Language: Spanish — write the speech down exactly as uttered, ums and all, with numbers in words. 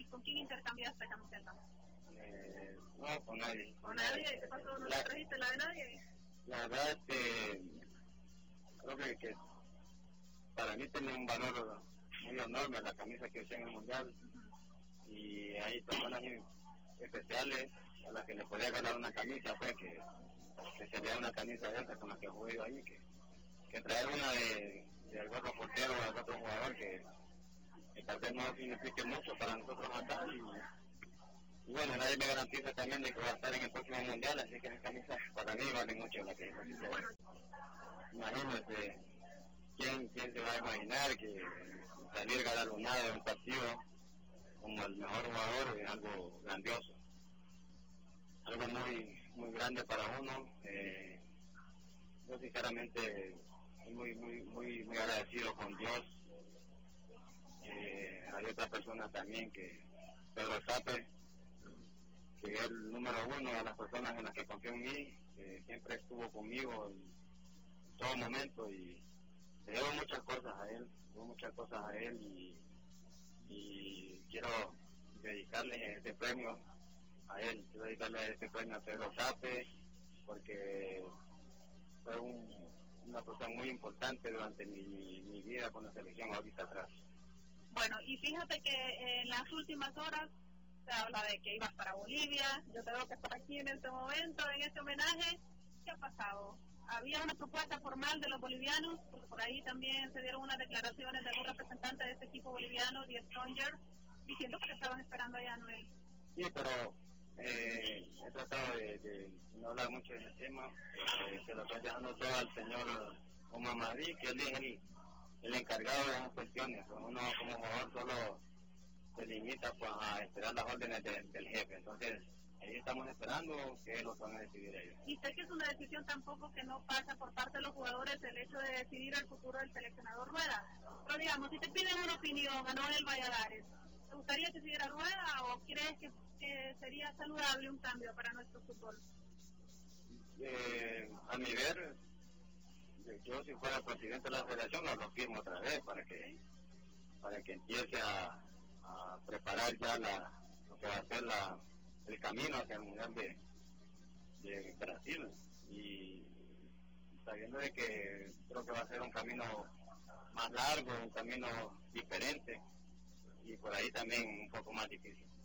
¿con quién intercambiaste camiseta? Eh, no, con nadie. ¿Con nadie? ¿Qué pasó? ¿No la, trajiste la de nadie? La verdad es que creo que, que para mí tiene un valor muy enorme la camisa que usé en el Mundial. Uh-huh. Y hay personas especiales a las que les podía ganar una camisa, pues que, que sería una camisa de esa con la que jugué ahí, que, que traer una de, de algún otro portero o algún otro jugador que, que tal vez no signifique mucho para nosotros acá. Y, y bueno, nadie me garantiza también de que va a estar en el próximo Mundial, así que las camisas para mí valen mucho la que imagínate, ¿quién, ¿quién se va a imaginar que salir galardonado de un partido como el mejor jugador es algo grandioso, algo muy muy grande para uno? Eh, yo sinceramente estoy muy muy muy muy agradecido con Dios. Eh, hay otra persona también, que Pedro Sape, que es el número uno de las personas en las que confió en mí, que siempre estuvo conmigo en todo momento, y le debo muchas cosas a él, debo muchas cosas a él y, y quiero dedicarle este premio a él, quiero dedicarle este premio a Pedro Sape, porque fue un, una persona muy importante durante mi, mi, mi vida con la selección ahorita atrás. Bueno, y fíjate que en las últimas horas se habla de que ibas para Bolivia, yo te veo que estás aquí en este momento, en este homenaje. ¿Qué ha pasado? ¿Había una propuesta formal de los bolivianos? Porque por ahí también se dieron unas declaraciones de algún representante de este equipo boliviano, Die Stronger, diciendo que te estaban esperando allá, Noel. Sí, pero eh, he tratado de, de no hablar mucho de ese tema, eh, se lo estoy dejando todo al señor Omar Madrid, que él es el, el encargado de esas cuestiones. Uno como jugador solo se limita pues, a esperar las órdenes de, del jefe, entonces ahí estamos esperando que ellos van a decidir ellos. Y sé que es una decisión tampoco que no pasa por parte de los jugadores el hecho de decidir el futuro del seleccionador Rueda, pero digamos, si te piden una opinión a Noel Valladares, ¿te gustaría que siguiera Rueda o crees que, que sería saludable un cambio para nuestro fútbol? Eh, a mi ver, yo si fuera presidente de la federación lo, lo firmo otra vez para que para que empiece a, a preparar ya la, lo que va a ser la, el camino hacia el Mundial de, de Brasil, y sabiendo de que creo que va a ser un camino más largo, un camino diferente y por ahí también un poco más difícil.